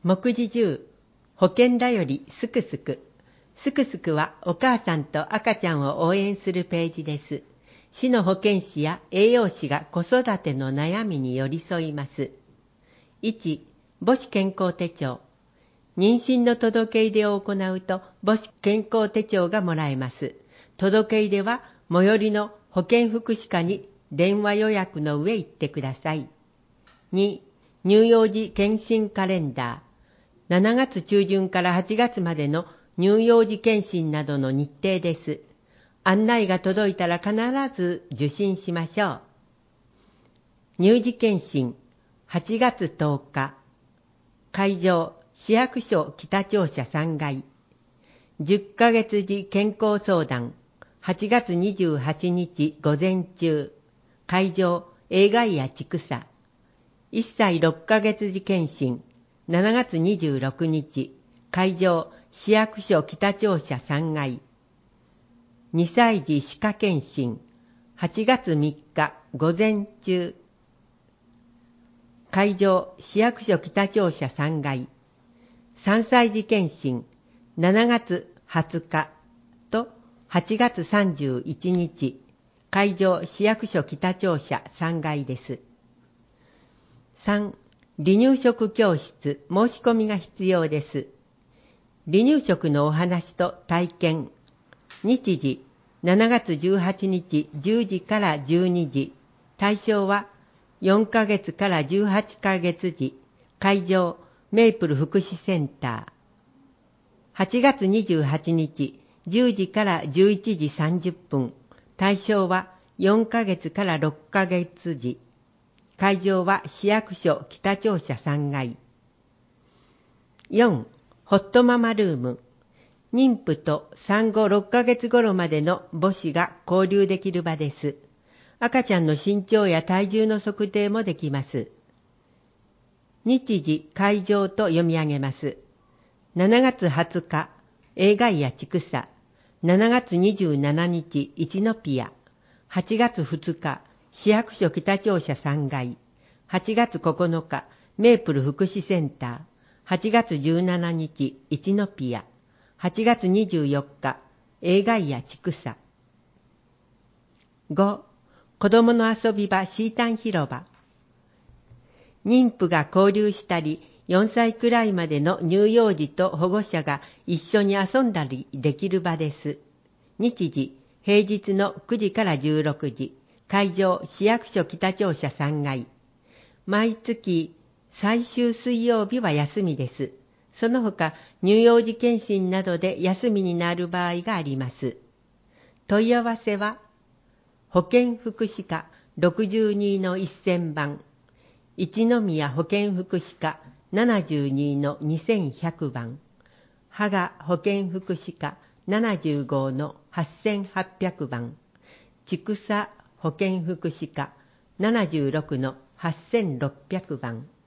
目次10、保険だよりすくすく。すくすくはお母さんと赤ちゃんを応援するページです。市の保健師や栄養士が子育ての悩みに寄り添います。1、母子健康手帳。妊娠の届け出を行うと母子健康手帳がもらえます。届け出は最寄りの保健福祉課に電話予約の上行ってください。2、乳幼児検診カレンダー。7月中旬から8月までの乳幼児検診などの日程です。案内が届いたら必ず受診しましょう。乳児検診8月10日。会場市役所北庁舎3階。10ヶ月児健康相談8月28日午前中。会場映画や千草。1歳6ヶ月児検診7月26日。会場市役所北庁舎3階。2歳児歯科検診8月3日午前中。会場市役所北庁舎3階。3歳児検診7月20日と8月31日。会場市役所北庁舎3階です。3、離乳食教室申し込みが必要です。離乳食のお話と体験。日時7月18日10時から12時。対象は4ヶ月から18ヶ月時。会場メイプル福祉センター。8月28日10時から11時30分。対象は4ヶ月から6ヶ月時。会場は市役所北庁舎3階。4、ホットママルーム。妊婦と産後6ヶ月頃までの母子が交流できる場です。赤ちゃんの身長や体重の測定もできます。日時、会場と読み上げます。7月20日、映画や千草。7月27日、一ノピア。8月2日、市役所北庁舎3階。8月9日、メープル福祉センター。8月17日、一ノピア。8月24日、映画や千草。5、子供の遊び場シータン広場。妊婦が交流したり、4歳くらいまでの乳幼児と保護者が一緒に遊んだりできる場です。日時、平日の9時から16時。会場、市役所北庁舎3階。毎月、最終水曜日は休みです。その他、乳幼児検診などで休みになる場合があります。問い合わせは、保健福祉課 62-1000 番、一宮保健福祉課 72-2100 番、芳賀保健福祉課 75-8800 番、千草保健福祉課 76-8600 番。